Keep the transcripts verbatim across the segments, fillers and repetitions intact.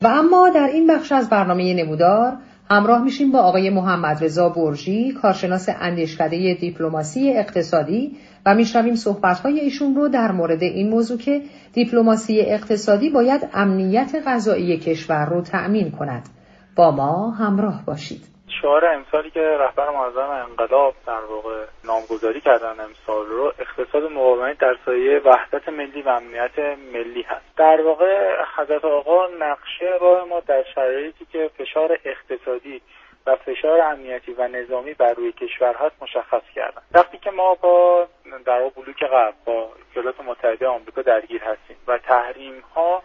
و اما در این بخش از برنامه نمودار همراه میشیم با آقای محمد رضا برجی، کارشناس اندیشکده دیپلماسی اقتصادی و میشنویم صحبت‌های ایشون رو در مورد این موضوع که دیپلماسی اقتصادی باید امنیت غذایی کشور رو تأمین کند. با ما همراه باشید. شعار امسالی که رهبر معظم انقلاب در واقع نامگذاری کردن امسال رو اقتصاد مقاومت در سایه وحدت ملی و امنیت ملی هست. در واقع حضرت آقا نقشه راه ما در شرایطی که فشار اقتصادی و فشار امنیتی و نظامی بر روی کشور هست مشخص کردن. وقتی که ما با در واقع بلوک غرب با ایالات متحده آمریکا درگیر هستیم و تحریم ها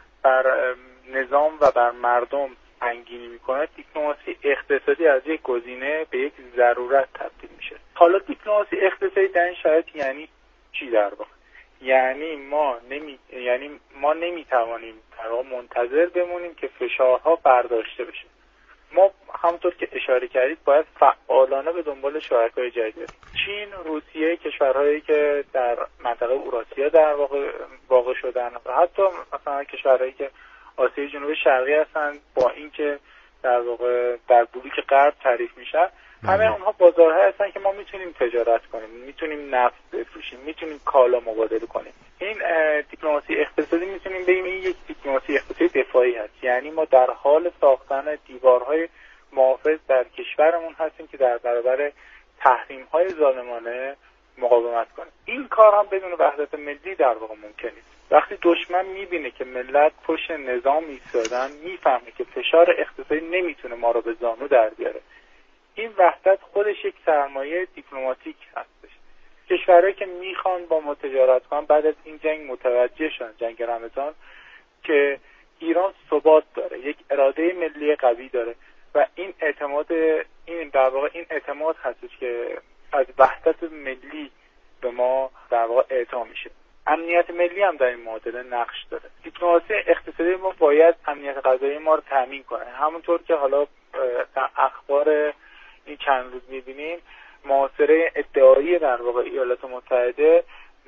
بر نظام و بر مردم سنگینی میکنه، دیپلماسی اقتصادی از یک گزینه به یک ضرورت تبدیل میشه. حالا دیپلماسی اقتصادی در این شرایط یعنی چی در واقع؟ یعنی ما نمی یعنی ما نمیتوانیم در واقع منتظر بمونیم که فشارها برداشته بشه. ما همونطور که اشاره کردید باید فعالانه به دنبال شرکای جدید بریم. چین، روسیه، کشورهایی که در منطقه اوراسیا در واقع واقع شدن و حتی مثلا کشورهایی که آسیای جنوب شرقی هستن با اینکه در واقع در بلوک غرب تعریف میشن، همه اونها بازارهایی هستن که ما میتونیم تجارت کنیم، میتونیم نفت بفروشیم، میتونیم کالا مبادله کنیم. این دیپلماسی اقتصادی میتونیم بگیم این یک دیپلماسی اقتصادی دفاعی هست. یعنی ما در حال ساختن دیوارهای محافظ در کشورمون هستیم که در برابر تحریم‌های ظالمانه مقاومت کنیم. این کار هم بدون وحدت ملی در واقع ممکن نیست. وقتی دشمن میبینه که ملت پشت نظام ایستادن، میفهمه که فشار اقتصادی نمیتونه ما رو به زانو در بیاره. این وحدت خودش یک سرمایه دیپلماتیک هستش. کشورهایی که میخوان با ما تجارت کنن بعد از این جنگ متوجه شدن، جنگ رمضان، که ایران ثبات داره، یک اراده ملی قوی داره و این اعتماد این در واقع این اعتماد هستش که از وحدت ملی به ما در واقع اعطا میشه. امنیت ملی هم در این معادله نقش داره. دیپلماسی اقتصادی ما باید امنیت غذایی ما رو تامین کنه. همونطور که حالا در اخبار این چند روز می‌بینیم، محاصره ادعایی در واقع ایالات متحده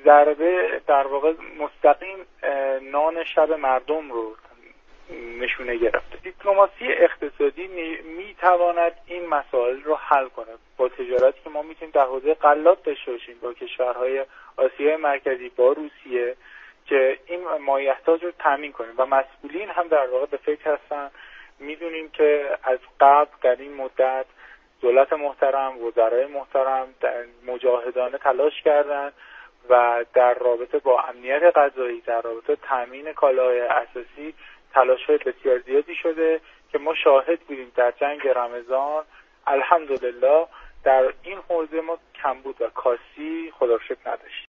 ضربه در واقع مستقیم نان شب مردم رو نشونه گرفته. دیپلماسی اقتصادی میتواند این مسائل رو حل کنه. با تجارتی که ما میتونیم در حوزه غلات داشته باشیم با کشورهای آسیای مرکزی، با روسیه، که این مایحتاج رو تامین کنیم و مسئولین هم در واقع به فکر هستن. میدونیم که از قبل در این مدت دولت محترم، وزرای محترم مجاهدانه تلاش کردن و در رابطه با امنیت غذایی، در رابطه تامین کالاهای اساسی تلاش‌های بسیار زیادی شده که ما شاهد بودیم در جنگ رمضان. الحمدلله در این حوزه ما کمبود و کاستی خدا رو شکر نداشتیم.